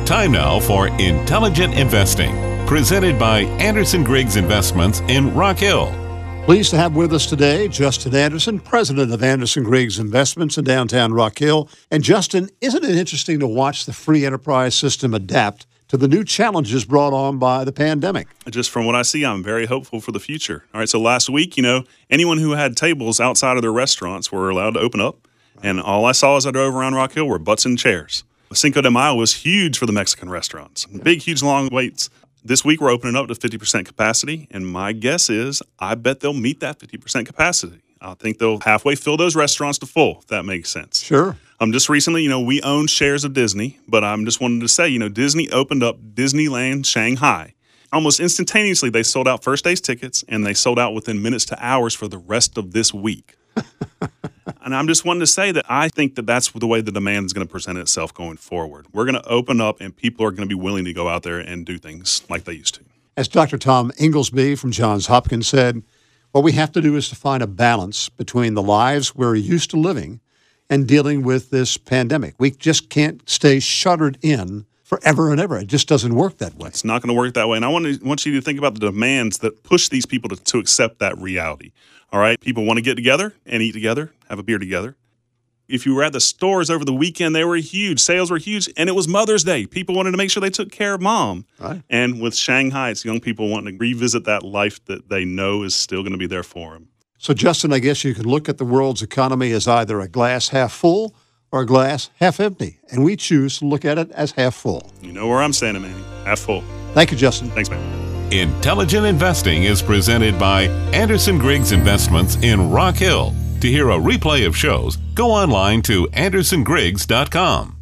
Time now for Intelligent Investing, presented by Anderson Griggs Investments in Rock Hill. Pleased to have with us today Justin Anderson, president of Anderson Griggs Investments in downtown Rock Hill. And Justin, isn't it interesting to watch the free enterprise system adapt to the new challenges brought on by the pandemic? Just from what I see, I'm very hopeful for the future. All right, so last week, anyone who had tables outside of their restaurants were allowed to open up. And all I saw as I drove around Rock Hill were butts and chairs. Cinco de Mayo was huge for the Mexican restaurants. Big, huge, long waits. This week, we're opening up to 50% capacity, and my guess is I bet they'll meet that 50% capacity. I think they'll halfway fill those restaurants to full, if that makes sense. Sure. Just recently, we own shares of Disney, but I'm just wanting to say, Disney opened up Disneyland Shanghai. Almost instantaneously, they sold out first day's tickets, and they sold out within minutes to hours for the rest of this week. And I'm just wanting to say that I think that that's the way the demand is going to present itself going forward. We're going to open up, and people are going to be willing to go out there and do things like they used to. As Dr. Tom Inglesby from Johns Hopkins said, what we have to do is to find a balance between the lives we're used to living and dealing with this pandemic. We just can't stay shuttered in forever and ever. It just doesn't work that way. It's not going to work that way. And I want you to think about the demands that push these people to accept that reality. All right? People want to get together and eat together, have a beer together. If you were at the stores over the weekend, they were huge. Sales were huge. And it was Mother's Day. People wanted to make sure they took care of mom. Right. And with Shanghai, it's young people wanting to revisit that life that they know is still going to be there for them. So, Justin, I guess you could look at the world's economy as either a glass half full or a glass half empty. And we choose to look at it as half full. You know where I'm standing, man. Half full. Thank you, Justin. Thanks, man. Intelligent Investing is presented by Anderson Griggs Investments in Rock Hill. To hear a replay of shows, go online to andersongriggs.com.